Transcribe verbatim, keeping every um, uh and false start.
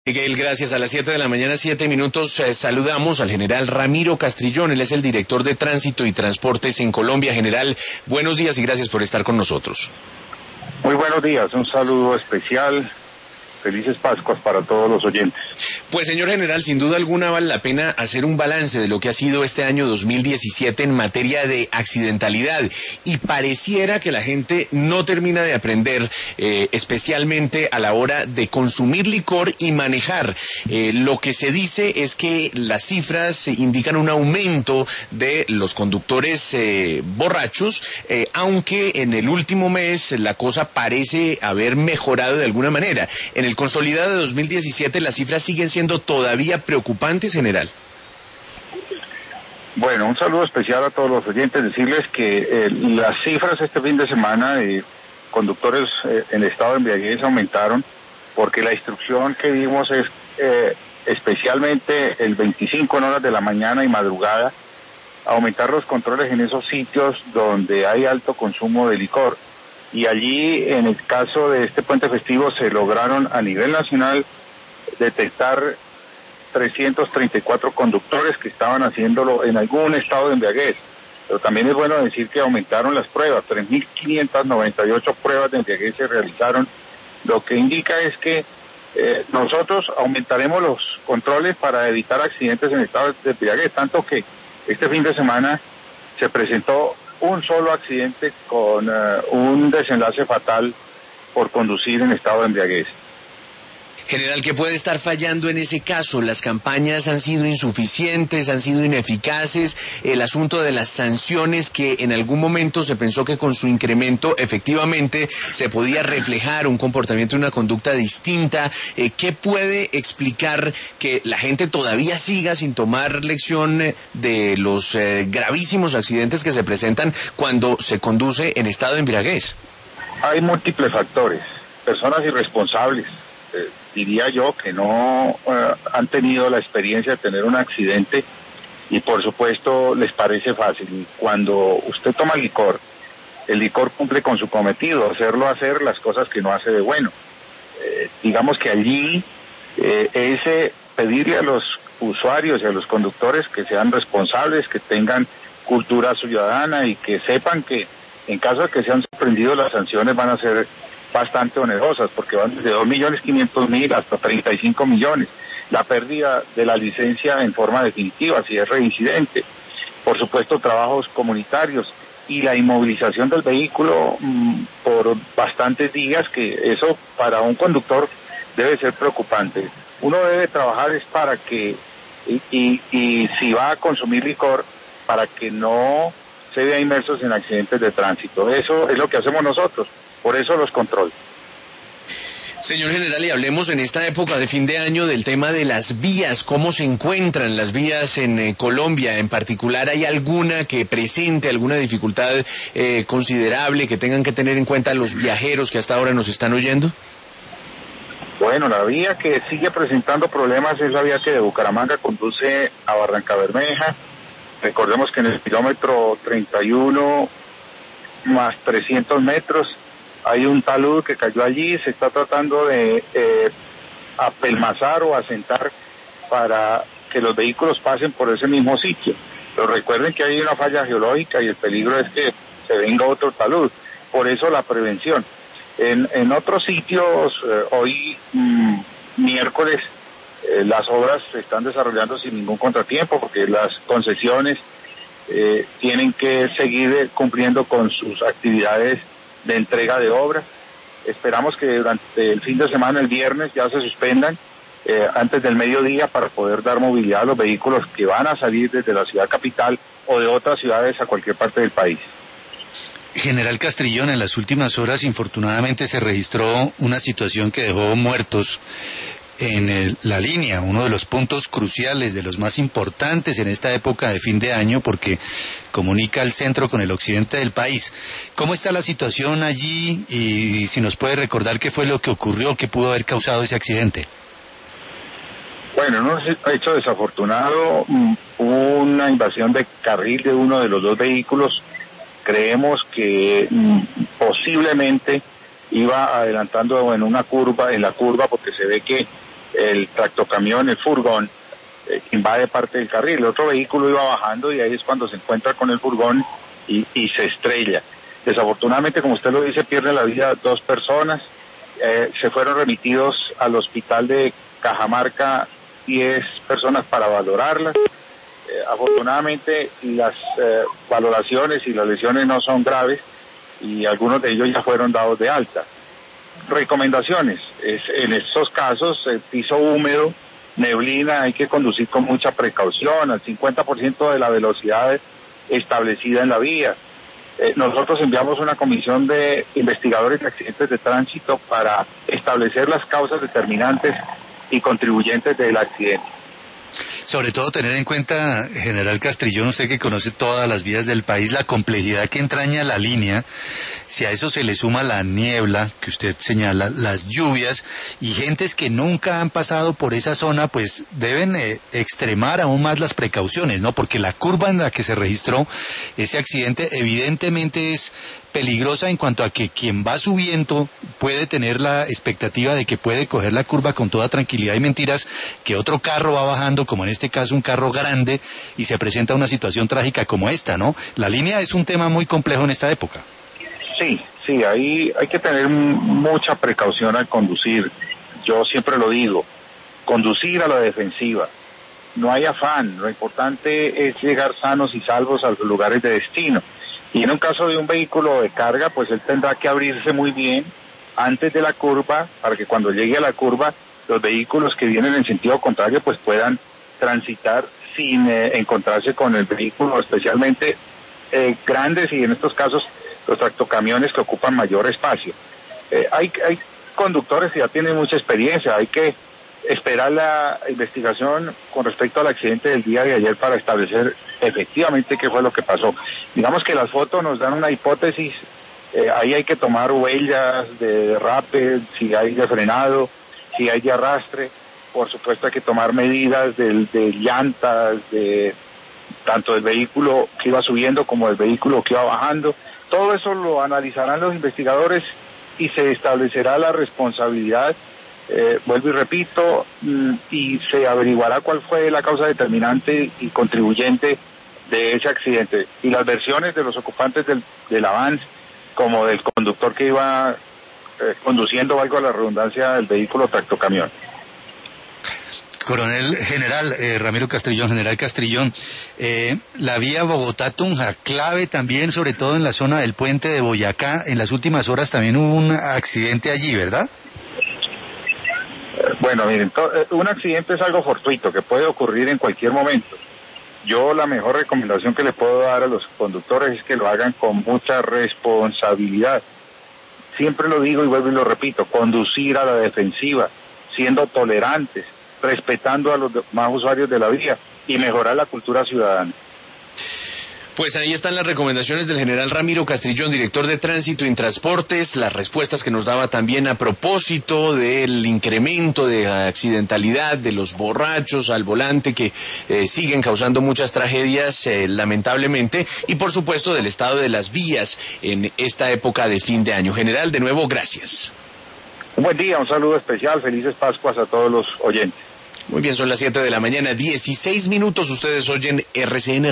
Miguel, gracias. A las siete de la mañana, siete minutos, eh, saludamos al general Ramiro Castrillón. Él es el director de Tránsito y Transportes en Colombia. General, buenos días y gracias por estar con nosotros. Muy buenos días, un saludo especial. Felices Pascuas para todos los oyentes. Pues, señor general, sin duda alguna vale la pena hacer un balance de lo que ha sido este año dos mil diecisiete en materia de accidentalidad. Y pareciera que la gente no termina de aprender, eh, especialmente a la hora de consumir licor y manejar. Eh, lo que se dice es que las cifras indican un aumento de los conductores eh, borrachos, eh, aunque en el último mes la cosa parece haber mejorado de alguna manera. En el consolidado de dos mil diecisiete las cifras siguen siendo todavía preocupantes, general. Bueno, un saludo especial a todos los oyentes, decirles que eh, las cifras este fin de semana de conductores eh, en estado de embriaguez aumentaron porque la instrucción que dimos es eh, especialmente el veinticinco en horas de la mañana y madrugada aumentar los controles en esos sitios donde hay alto consumo de licor. Y allí, en el caso de este puente festivo, se lograron a nivel nacional detectar trescientos treinta y cuatro conductores que estaban haciéndolo en algún estado de embriaguez. Pero también es bueno decir que aumentaron las pruebas, tres mil quinientas noventa y ocho pruebas de embriaguez se realizaron. Lo que indica es que eh, nosotros aumentaremos los controles para evitar accidentes en estado de embriaguez, tanto que este fin de semana se presentó un solo accidente con uh, un desenlace fatal por conducir en estado de embriaguez. General, ¿qué puede estar fallando en ese caso? ¿Las campañas han sido insuficientes, han sido ineficaces? El asunto de las sanciones, que en algún momento se pensó que con su incremento efectivamente se podía reflejar un comportamiento y una conducta distinta. Eh, ¿Qué puede explicar que la gente todavía siga sin tomar lección de los eh, gravísimos accidentes que se presentan cuando se conduce en estado de embriaguez? Hay múltiples factores. Personas irresponsables. Eh, diría yo que no uh, han tenido la experiencia de tener un accidente y por supuesto les parece fácil. Cuando usted toma licor, el licor cumple con su cometido, hacerlo hacer las cosas que no hace de bueno. Eh, digamos que allí eh, ese pedirle a los usuarios y a los conductores que sean responsables, que tengan cultura ciudadana y que sepan que en caso de que sean sorprendidos las sanciones van a ser bastante onerosas, porque van desde dos millones quinientos mil hasta treinta y cinco millones. La pérdida de la licencia en forma definitiva, si es reincidente. Por supuesto, trabajos comunitarios y la inmovilización del vehículo mmm, por bastantes días, que eso para un conductor debe ser preocupante. Uno debe trabajar es para que, y, y, y si va a consumir licor, para que no se vea inmersos en accidentes de tránsito. Eso es lo que hacemos nosotros. Por eso los controles. Señor general, y hablemos en esta época de fin de año del tema de las vías. ¿Cómo se encuentran las vías en eh, Colombia? En particular, ¿hay alguna que presente alguna dificultad eh, considerable que tengan que tener en cuenta los viajeros que hasta ahora nos están oyendo? Bueno, la vía que sigue presentando problemas es la vía que de Bucaramanga conduce a Barranca Bermeja. Recordemos que en el kilómetro treinta y uno más trescientos metros hay un talud que cayó allí, se está tratando de eh, apelmazar o asentar para que los vehículos pasen por ese mismo sitio. Pero recuerden que hay una falla geológica y el peligro es que se venga otro talud. Por eso la prevención. En, en otros sitios, eh, hoy mmm, miércoles, eh, las obras se están desarrollando sin ningún contratiempo porque las concesiones eh, tienen que seguir cumpliendo con sus actividades de entrega de obra. Esperamos que durante el fin de semana, el viernes, ya se suspendan eh, antes del mediodía para poder dar movilidad a los vehículos que van a salir desde la ciudad capital o de otras ciudades a cualquier parte del país. General Castrillón, en las últimas horas infortunadamente se registró una situación que dejó muertos en el, la línea, uno de los puntos cruciales, de los más importantes en esta época de fin de año, porque comunica el centro con el occidente del país. ¿Cómo está la situación allí? Y si nos puede recordar qué fue lo que ocurrió, qué pudo haber causado ese accidente. Bueno, en un hecho desafortunado, hubo una invasión de carril de uno de los dos vehículos. Creemos que mmm, posiblemente iba adelantando en una curva, en la curva, porque se ve que el tractocamión, el furgón, eh, invade parte del carril. El otro vehículo iba bajando y ahí es cuando se encuentra con el furgón y, y se estrella. Desafortunadamente, como usted lo dice, pierde la vida dos personas. Eh, se fueron remitidos al hospital de Cajamarca diez personas para valorarlas. Eh, afortunadamente las eh, valoraciones y las lesiones no son graves y algunos de ellos ya fueron dados de alta. Recomendaciones, es, en estos casos, eh, piso húmedo, neblina, hay que conducir con mucha precaución, al cincuenta por ciento de la velocidad establecida en la vía. Eh, nosotros enviamos una comisión de investigadores de accidentes de tránsito para establecer las causas determinantes y contribuyentes del accidente. Sobre todo tener en cuenta, general Castrillón, usted que conoce todas las vías del país, la complejidad que entraña la línea, si a eso se le suma la niebla que usted señala, las lluvias y gentes que nunca han pasado por esa zona, pues deben eh, extremar aún más las precauciones, ¿no? Porque la curva en la que se registró ese accidente evidentemente es peligrosa en cuanto a que quien va subiendo puede tener la expectativa de que puede coger la curva con toda tranquilidad y mentiras, que otro carro va bajando, como en este caso un carro grande, y se presenta una situación trágica como esta, ¿no? La línea es un tema muy complejo en esta época. Sí, sí, ahí hay que tener mucha precaución al conducir. Yo siempre lo digo, conducir a la defensiva. No hay afán, lo importante es llegar sanos y salvos a los lugares de destino. Y en un caso de un vehículo de carga, pues él tendrá que abrirse muy bien antes de la curva para que cuando llegue a la curva los vehículos que vienen en sentido contrario pues puedan transitar sin eh, encontrarse con el vehículo, especialmente eh, grandes y en estos casos los tractocamiones que ocupan mayor espacio. Eh, hay, hay conductores que ya tienen mucha experiencia, hay que esperar la investigación con respecto al accidente del día de ayer para establecer efectivamente qué fue lo que pasó. Digamos que las fotos nos dan una hipótesis, eh, ahí hay que tomar huellas de derrape, si hay de frenado, si hay de arrastre, por supuesto hay que tomar medidas de, de llantas, de tanto del vehículo que iba subiendo como del vehículo que iba bajando. Todo eso lo analizarán los investigadores y se establecerá la responsabilidad. Eh, vuelvo y repito, mm, y se averiguará cuál fue la causa determinante y contribuyente de ese accidente. Y las versiones de los ocupantes del, del Avance, como del conductor que iba eh, conduciendo, valga la redundancia, el vehículo tractocamión. Coronel General eh, Ramiro Castrillón, General Castrillón, eh, la vía Bogotá-Tunja, clave también, sobre todo en la zona del puente de Boyacá. En las últimas horas también hubo un accidente allí, ¿verdad? Bueno, miren, un accidente es algo fortuito que puede ocurrir en cualquier momento. Yo la mejor recomendación que le puedo dar a los conductores es que lo hagan con mucha responsabilidad. Siempre lo digo y vuelvo y lo repito, conducir a la defensiva, siendo tolerantes, respetando a los demás usuarios de la vía y mejorar la cultura ciudadana. Pues ahí están las recomendaciones del general Ramiro Castrillón, director de Tránsito y Transportes, las respuestas que nos daba también a propósito del incremento de accidentalidad, de los borrachos al volante que eh, siguen causando muchas tragedias, eh, lamentablemente, y por supuesto del estado de las vías en esta época de fin de año. General, de nuevo, gracias. Un buen día, un saludo especial, felices Pascuas a todos los oyentes. Muy bien, son las siete de la mañana, dieciséis minutos, ustedes oyen R C N